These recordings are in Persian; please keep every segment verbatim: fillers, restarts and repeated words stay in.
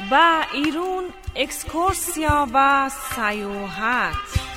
با ایرون اکسکورسیا و سیاحت.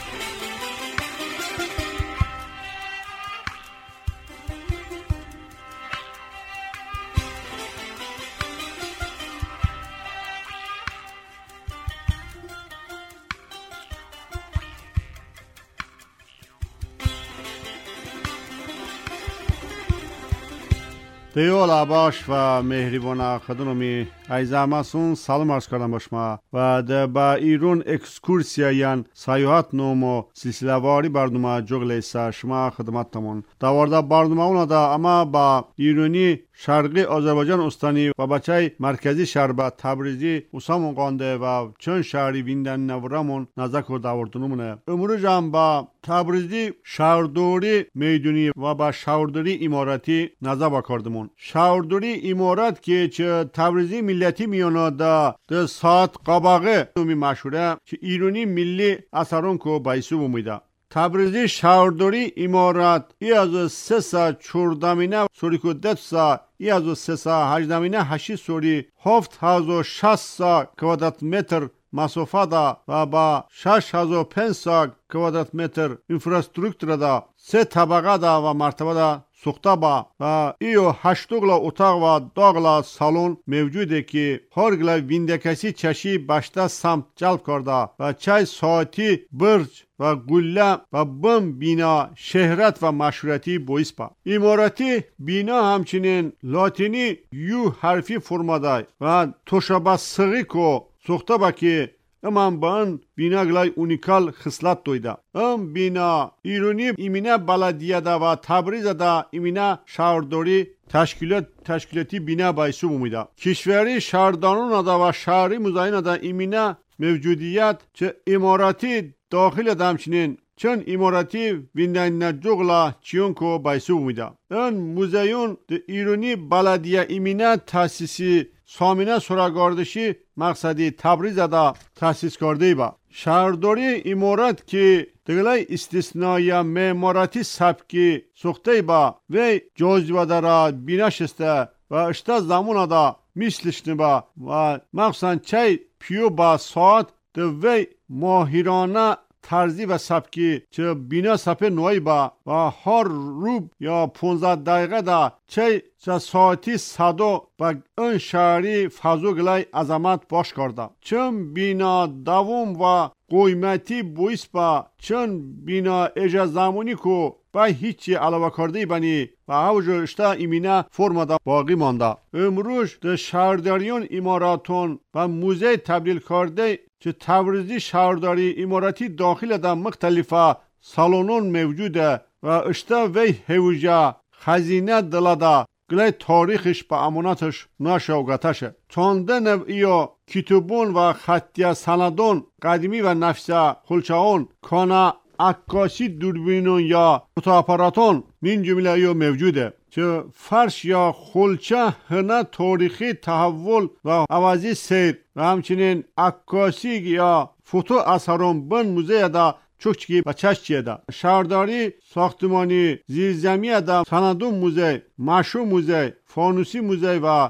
دیولا باش و مهربان خدمتمی عزیزانمون سلام عرض کردم باشما و ده با ایران اکسکورسیا یان سیاحت نومو سلسله واری برنامه جوگلیسا شما خدمتتون داورده برنامه اونا دا اما با ایرانی شرقی آذربایجان استانی و بچه مرکزی شهر تبریزی اسامون قانده و چند شهری ویندن نورمون نزدیک داوردنمونه. امروز هم با تبریزی شهرداری میدونی و با شهرداری اماراتی نزدیک کردمون. شهرداری امارات که چه تبریزی ملتی میونه دا ده ساعت قباقه می مشهوره که ایرانی ملی اثرون کو بایسو بمیده. تبریزی شهرداری امارات ای از سه سا چوردمینه سوری که ده سا ای از سه سا هجدمینه هشی سوری هفت هزار شست سا کوادرات متر مسافه دا و با شش هزار پنج سا کوادرات متر انفراستراکچر دا سه طبقه دا و مرتبه دا سوخته با و ایو هشتوگلا اتاق و داغلا سالن موجوده که هرگلا ویندکسی چشی بشته سمت جلب کرده و چای ساعتی برج و گله و بم بینا شهرت و مشهورتی باعث با. اماراتی بینا همچنین لاتینی یو حرفی فرماده و توشابه سقی کو سوخته با که امان با ان بینا گلای اونیکال خصلت دویده. ام بینا ایرانی ایمینه بلدیه دا و تبریز دا ایمینه شهرداری تشکیلات تشکیلاتی بینا بایسو بومیده. کشوری شهردانون دا و شهری مزاین دا ایمینه موجودیت چه اماراتی داخل دا همچنین چون اماراتی ویندن نجوغلا چیون کو بایسو بومیده. ان موزیون دا ایرانی بلدیه ایمینه تاسیسی سامینه سراغاردشی مقصدی تبریز دا تاسیس کرده با. شهرداری امارات که دگلای استثنایی معماراتی سبکی سوخته با و جزوه دارا بیناشسته و اشتا زمان دا مثلشنه با و مخصوصا چای پیو با ساعت دو و ماهرانه طرزی و سبکی چه بینا سپه نوعی با و هر روب یا پونزده دقیقه دا چه چه ساعتی صدو و اون شهری فضو گلای عظمت باش کرده. چون بینا دوم و قیمتی بویس با چون بینا اجا زمانی کو با هیچی علاوه کرده بانی و اوجو اشتا ایمینه فرما دا باقی مانده. امروز ده شهرداریون اماراتون و موزه تبدیل کرده که تبریزی شهرداری اماراتی داخل دا مختلفه سالونون موجوده و اشتا وی هوجه خزینه دلاده گلای تاریخش با امانتش ناشوگتشه. چانده نو ایو کتبون و خطیه سندون قدیمی و نفسه خلچهون کانا عکاسی دوربینون یا فوتوآپاراتون من جمله ایو موجوده که فرش یا خلچه هنه تاریخی تحول و عوضی سیر و همچنین عکاسی یا فوتو اثرون بن موزه دا چوکچکی و چشچیه دا. شهرداری ساختمانی زیرزمیه دا سندون موزه، مشو موزه، فانوسی موزه و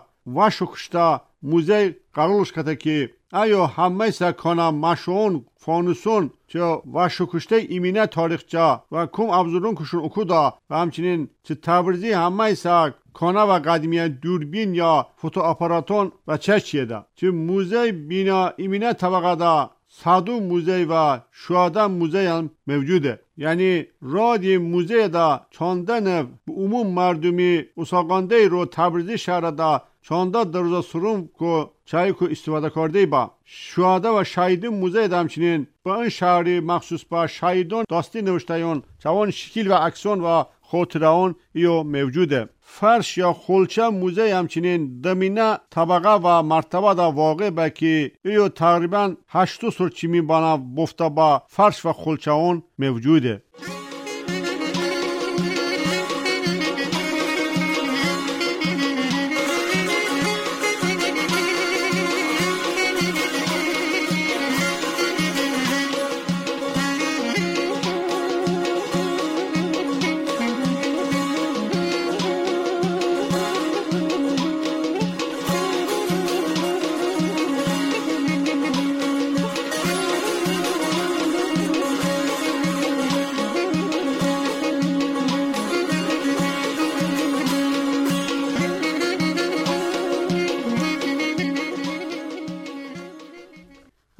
وشکشتا موزه قرارش کده که ایو همه سکانه مشون فانوسون چه وشکشته ایمینه تاریخچه و کم ابزارون کشون اکودا و همچنین چه تبریزی همه سک کانه و قدیمی دوربین یا فوتوآپاراتون و چشچیه دا. چه موزه بینا ایمینه طبقه دا صدو موزه و شهدا موزه هم موجوده. یعنی رادی موزه دا چاندن عموم مردمی اساقانده رو تبریزی شهر دا چانده درزا سروم کو چایی کو استفاده کرده با. شهدا و شهیدون موزه دا همچنین با این شهری مخصوص با شهیدون داستی نوشتهیون چوان شکل و عکسون و خاطرهون ایو موجوده. فرش یا خلچه موزه همچنین دمینه طبقه و مرتبه دا واقع با که ایو تقریبا هشتو سرچی می بانه بفته با فرش و خلچه اون موجوده.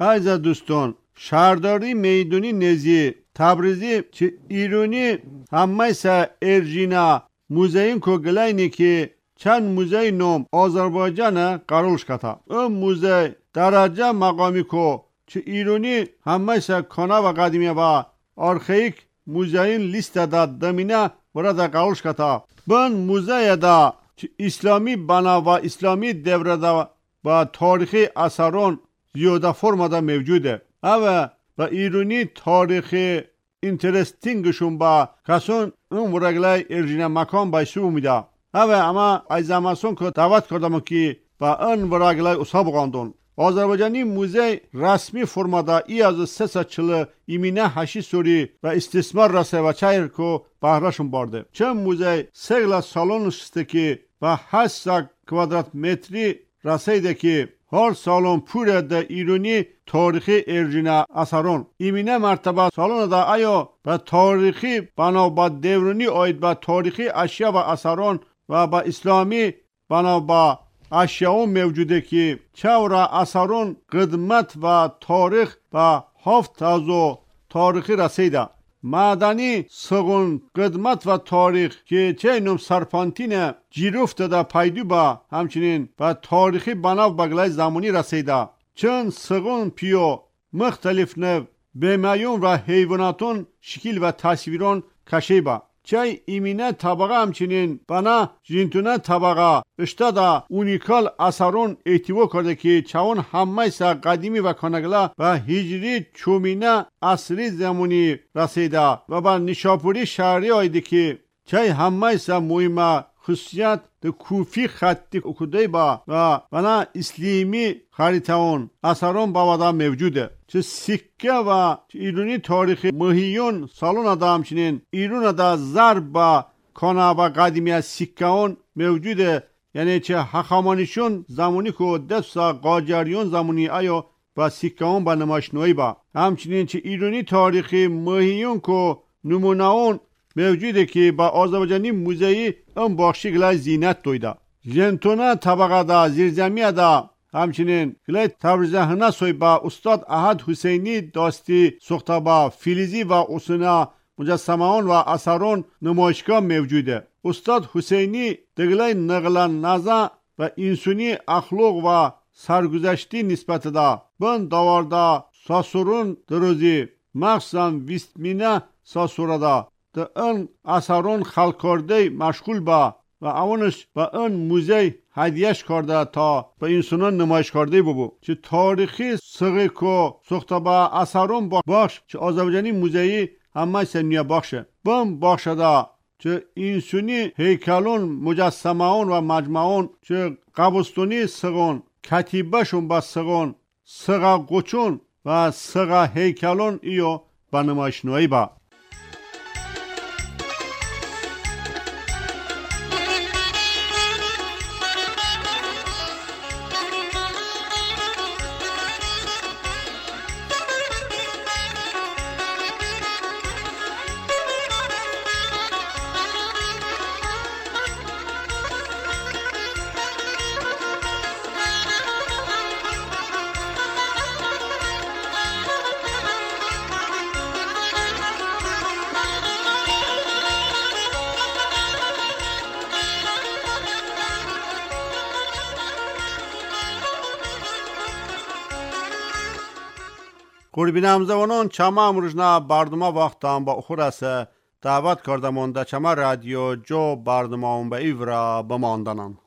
عزیز دوستان، شهرداری میدونی نزی تبریزی چه ایرانی همه سه ارجینا موزهین کو گلاینی که چند موزه نوم آذربایجان قرارش کتا. اون موزه درجه مقامی کو چه ایرانی همه سه کانا و قدیمی و آرخیک موزهین لیست دا دمینه برای قرارش کتا. بن موزه دا چه اسلامی بنا و اسلامی دوره دا و تاریخی اثران زیاده فرم دا موجوده. اوه و ایرانی تاریخی اینترستینگشون با کسون اون ورگلای ارجین مکان بایسو میده. اوه اما ایزاماسون که دعوت کردم که با اون ورگلای اصحاب قاندون آذربایجانی موزه رسمی فرمادا ای از سه چل ایمینه هشی سوری و استثمار رسه و چایر که بهراشون برده. چه موزه سگل سالون شسته که و هشت کوادرات متری رسیده که هر سالون پوره ده ایرانی تاریخی ارجینا اثرون ایمینه مرتبه سالون ده آیا به تاریخی بنا با دورانی آید به تاریخی اشیا و اثرون و با اسلامی بنا با اشیاء موجوده که چورا اثرون قدمت و تاریخ و هفت تازو تاریخی رسیده. معدنی سگون قدمت و تاریخ که چه نوم سرپانتین جیروفت دا پایدو با همچنین و تاریخی بناو بگلای زمانی رسیده. چون سگون پیو مختلف نو بیمایون و حیواناتون شکل و تصویرون کشی با. چه ایمینه طبقه همچنین بنا جینتونه طبقه اشتا دا اونیکال اثرون احتوا کرده که چون همه سا قدیمی و کانگلا و هجری چومینه اصری زمانی رسیده و با نشاپوری شهری آیده که چه همه سا مهمه خصوصیت ده کوفی خطی اکده با و بنا اسلیمی خریطون اثرون با ودا موجوده. چه سکه و چه ایرانی تاریخی مهیون سالون دا همچنین ایرون دا ضرب با کانا و قدیمی از سکه اون موجوده. یعنی چه حخامانیشون زمانی که دستا قاجریون زمانی آیا با سکه اون با نمایشنوی با همچنین چه ایرانی تاریخی مهیون که نمونه اون موجوده که با آذربایجانی موزهی اون بخشی گلای زینت دویده. جنتونه طبقه دا زیرزمیه دا همچنین گلای تبریزه هنسوی با استاد احد حسینی داستی سخته با فیلیزی و اصنه مجسمهان و اثرون نمایشگاه موجوده. استاد حسینی دگلای نقلان نزا و انسانی اخلاق و سرگذشتی نسبت دا بند داورده ساسورون دروزی مخصوصا ویستمینه ساسورده ده اون اثرون خلق کرده مشغول با و اونش با اون موزه هدیهش کرده تا به انسانان نمایش کرده ببو. چه تاریخی سقی که سخته با اثرون باش چه آذربایجانی موزهی همه سنیه باشه بم باشه دا چه انسانی هیکلون مجسمهون و مجمعون چه قبستونی سقون کتیبهشون با سقون سقا قچون و سقا هیکلون ایو با نمایش نوعی با. قربینم زوانان چما امروزنا برنامه وقتم با اخورسه دعوت کردم اونده چما رادیو جو برنامه اون به ایورا بماندنم.